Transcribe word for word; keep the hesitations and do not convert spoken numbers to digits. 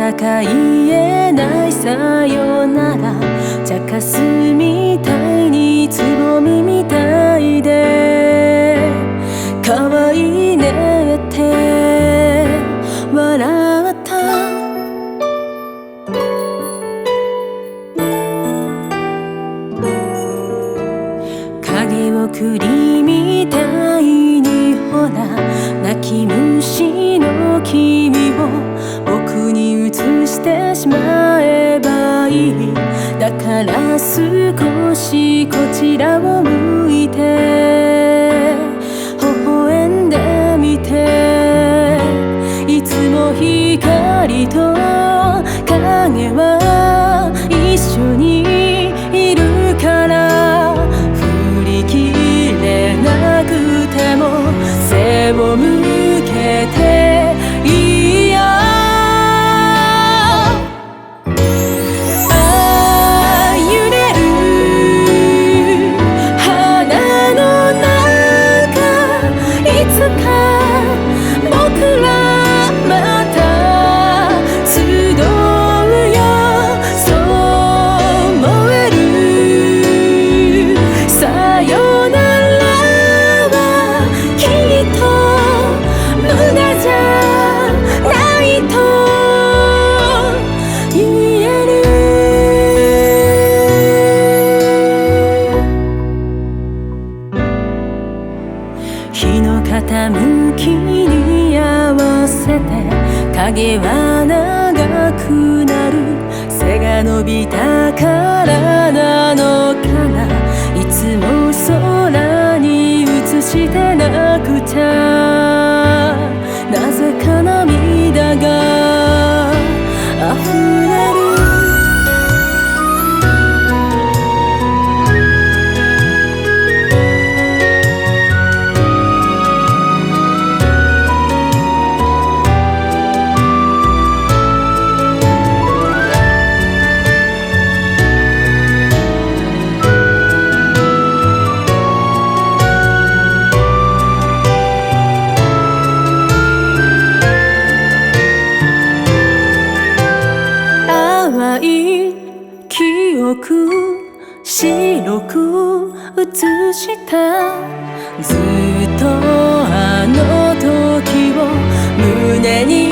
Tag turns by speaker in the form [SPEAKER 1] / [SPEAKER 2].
[SPEAKER 1] だか言えないさよなら、茶化すみたいにつぼみみたいで可愛いねって笑った影を栗みたいにほら泣き虫の君を僕に移してしまえばいい。だから少しこちらを向いて微笑んでみて、いつも光と影は一緒にいるから振り切れなくても背を向けていいよ。ああ揺れる花の中、いつか僕らまた集うよ。そう思えるさよならはきっと無駄じゃないと言える。日の傾きに合わせて影は長くなる。背が伸びたからなのかな、いつも空に映してなくちゃなぜか涙が溢れる。淡い記憶白く映した、ずっとあの時を胸に